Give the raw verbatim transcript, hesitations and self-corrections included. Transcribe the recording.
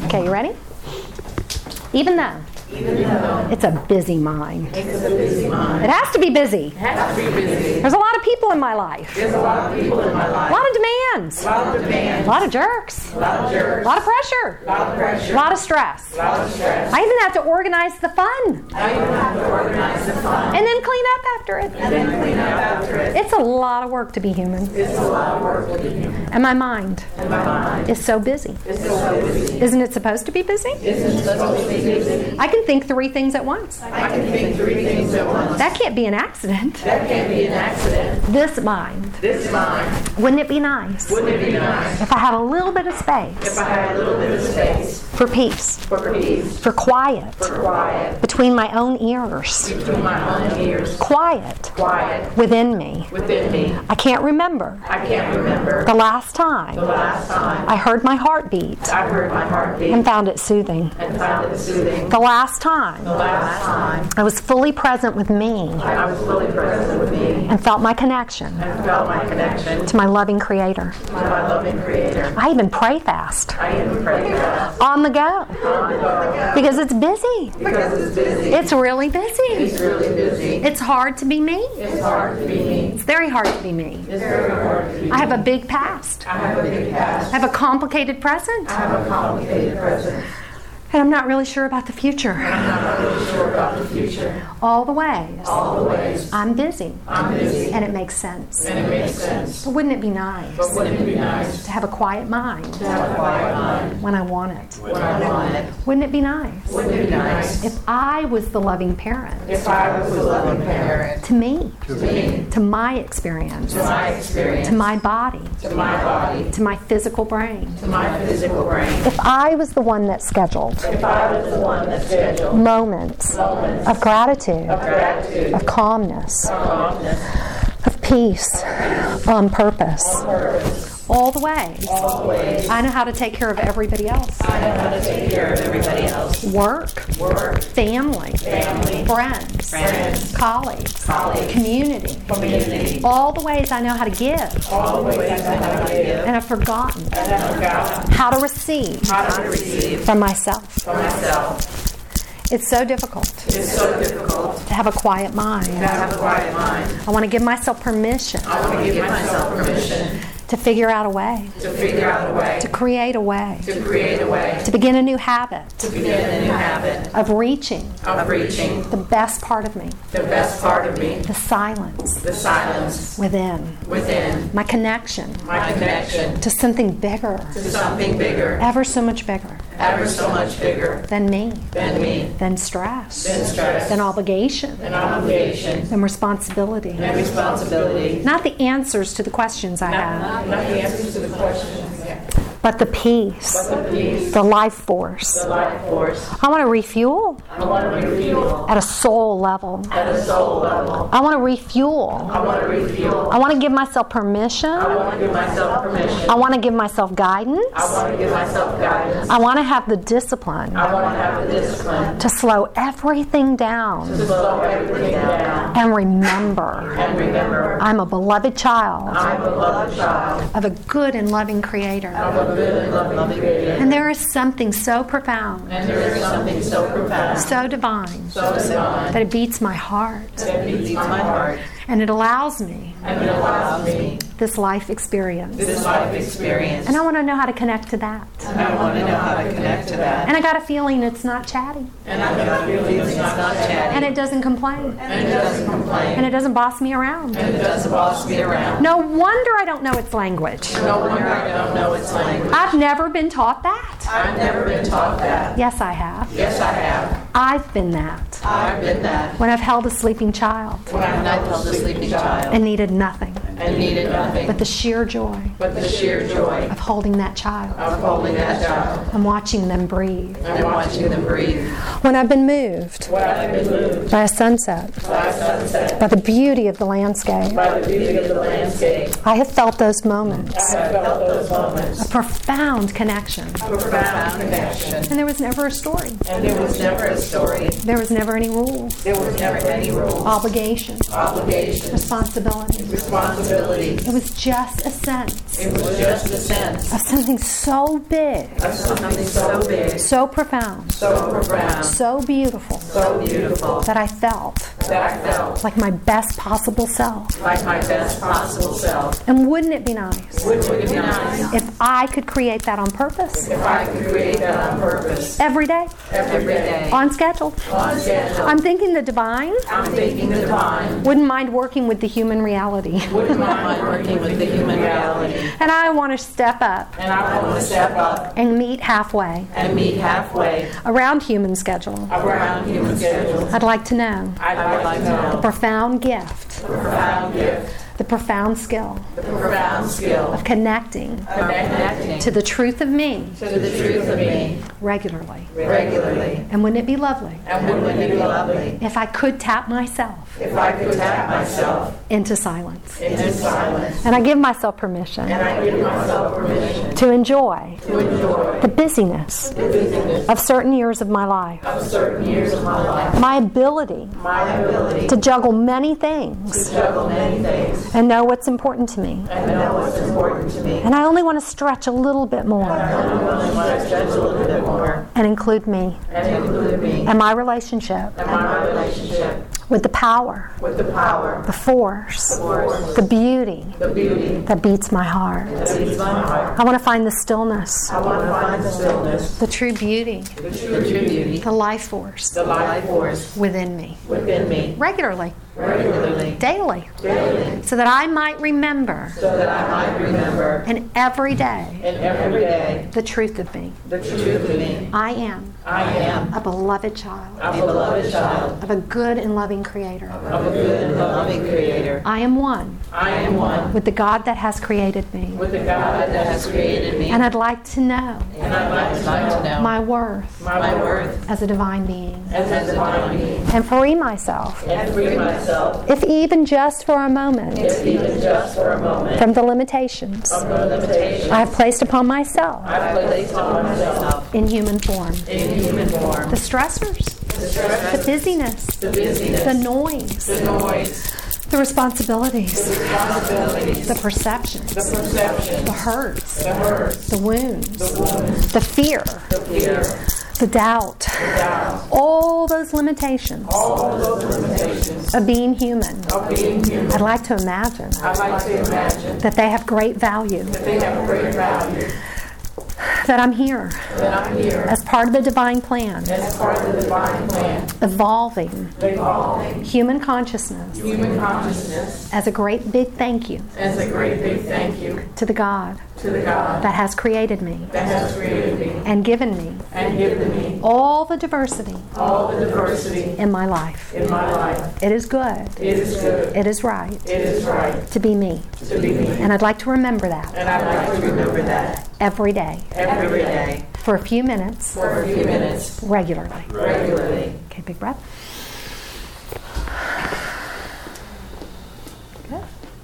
Okay, you ready? Even though, Even though it's a busy mind. it's a busy mind. It has to be busy. It has to be busy. There's a lot of people in my life. There's a lot of people in my A life. lot of demands. A lot of demands. A lot of jerks. A lot of A jerks. lot of pressure. A lot of pressure. A lot of stress. A lot of stress. I even have to organize the fun. I even have to organize the fun. And then clean up after it. And then clean up after it. It's a lot of work to be human. It's a lot of work to be human. And my mind And my mind is so busy. is so busy. Isn't it supposed to be busy? Isn't it supposed to be busy? I can think three things at once. I can think three things at once. That can't be an accident. That can't be an accident. This mind. This mind. Wouldn't it be nice Wouldn't it be nice if I had a little bit of if space I had a little bit of space for peace, for peace, for quiet, for quiet, between my own ears, between my own ears, quiet quiet within me? within me? I can't remember I can't remember the last the time last time I heard my heartbeat I heard my heartbeat and found it soothing. and found it soothing. The last time The last time I was fully present with me I was fully present with me and felt my connection and felt my connection to my loving Creator. to my loving Creator. I even pray fast I even pray fast on the go on the go because it's busy. because it's busy. It's really busy. It's really busy. It's hard to be me. It's hard to be me. It's very hard to be me. It's very hard to be. I have a big past. I have a big past. I have a complicated present. I have a complicated present. And I'm not really sure about the future. I'm not really sure about the future. All the ways. All the ways I'm busy. I'm busy. And it makes sense. And it makes sense. But wouldn't it be nice But wouldn't it be nice to have a quiet mind to have a quiet mind when I want it? when I want it? Wouldn't it be nice Wouldn't it be nice if I was the loving parent if I was a loving parent to me, to me, to my experience, to my experience, to my body, to my body, to my physical brain? to my physical brain? If I was the one that scheduled If I was the one that scheduled moments moments of gratitude, of gratitude, of calmness, calmness, of peace on purpose, purpose, all the ways. always, I know how to take care of everybody else. I know how to take care of everybody else. Work, Work, family, family, friends, friends, colleagues, colleagues, community. community, All the ways I know how to give all the ways I know how to give, and have forgotten and have forgotten how to receive how to receive from myself. for myself. It's so difficult It's so difficult to have a quiet mind. to have a quiet mind. I want to give myself permission I want to give myself permission to figure out a way, to figure out a way, to create a way, to create a way, to begin a new habit to begin a new habit of reaching of reaching the best part of me, the best part of me, the silence the silence within, within, my connection my connection to something bigger, to something bigger, ever so much bigger ever so much bigger than me, than me, than stress, than stress, than obligation, than obligation, than responsibility. and responsibility. Not the answers to the questions I have, Not, not the answers to the questions, but the peace, but the peace, the life force. the life force. I want to refuel I want to refuel at a soul level. at a soul level. I want to refuel. I want to refuel. I want to give myself permission. I want to give myself permission. I want to give myself guidance. I want to give myself guidance. I want to have the discipline I want to have the discipline to slow everything down to slow everything down and remember and remember I'm a beloved child I'm a beloved child of a good and loving Creator. of a good and loving Creator. And there is something so profound, And there is something so profound, so divine, so divine, that it beats my heart that beats my heart, and it allows me and it allows me this life experience. this life experience. And I want to know how to connect to that. And I want to know how to connect to that. And I got a feeling it's not chatty. And I got a feeling it's not chatty. And it doesn't complain. And it doesn't complain. And it doesn't boss me around. And it doesn't boss me around. No wonder I don't know its language. No wonder I don't know its language. I've never been taught that. I've never been taught that. Yes, I have. Yes, I have. I've been that. I've been that. When I've held a sleeping child When I've held a sleeping child and needed nothing and needed nothing but the sheer joy but the sheer joy of holding that child of holding that child and watching them breathe. and watching them breathe. When I've been moved When I've been moved by a sunset, by sunset, by the beauty of the landscape, by the beauty of the landscape, I have felt those moments, I have felt those moments, a profound connection. a profound connection. And there was never a story. And there was never a story. There was never any rules, There was never any rules, obligation, obligations, responsibility. responsibilities. responsibility. It was just a sense It was just a sense of something so big, of something so big, so profound, so profound, so beautiful, so beautiful, that I felt that I felt like my best possible self. like my best possible self. And wouldn't it be nice Wouldn't it be nice if I could create that on purpose if I could create that on purpose every day, every day, on schedule? on schedule? I'm thinking the divine I'm thinking the divine wouldn't mind working with the human reality. wouldn't mind working with the human reality. And I want to step up And I want to step up and meet halfway and meet halfway around human schedule. around human schedules. I'd like to know I'd like to know the profound gift, the profound gift, the profound skill the profound skill of connecting of connecting to the truth of me to the truth of me regularly. regularly. And wouldn't it be lovely And wouldn't it be lovely if I could tap myself if I could tap myself into silence? into silence And I give myself permission and I give myself permission to enjoy to enjoy the busyness the busyness of certain years of my life, of certain years of my life, my ability my ability to juggle many things to juggle many things and know what's important to me. and know what's important to me. And I only want to stretch a little bit more I only want to stretch a little bit more and include me and include me and my relationship and my relationship with the power, with the power, the force, force, the beauty the beauty that beats my heart. that beats my heart. I want to find the stillness, I want to find the stillness, the true beauty, the true beauty, the life force the life force within me within me regularly, regularly, daily, daily, so that I might remember so that I might remember in every day in every day the truth of me. the truth of me. I am I am a beloved child a beloved child of a good and loving Creator. of a good and loving Creator. I am one I am one with the God that has created me. with the God that has created me, And I'd like to know and I'd like to know my worth my worth as a divine being as a divine being and free myself, and free myself, if even just for a moment, if even just for a moment, from the limitations from the limitations I have placed upon myself I've placed on myself in human form. in human form. The stressors, The stress, the busyness, the busyness, the noise, the noise, the responsibilities, responsibilities, the perceptions, the perception, the hurts, the hurts, the wounds, the wounds, the fear, the fear, the doubt, the doubt, all those limitations all those limitations of being human. of being human. I'd like to imagine I like to imagine that they have great value, that they have a great value, that I'm here that I'm here as part of the divine plan, as part of the divine plan, evolving evolving human consciousness human consciousness as a great big thank you as a great big thank you to the God to the God that has created me that has created me and given me and given me all the diversity all the diversity in my life. in my life. It is good, It is good, it is right it is right to be me. to be me, And I'd like to remember that and I'd like to remember that every day every day for a few minutes for a few minutes regularly. regularly. Okay, big breath.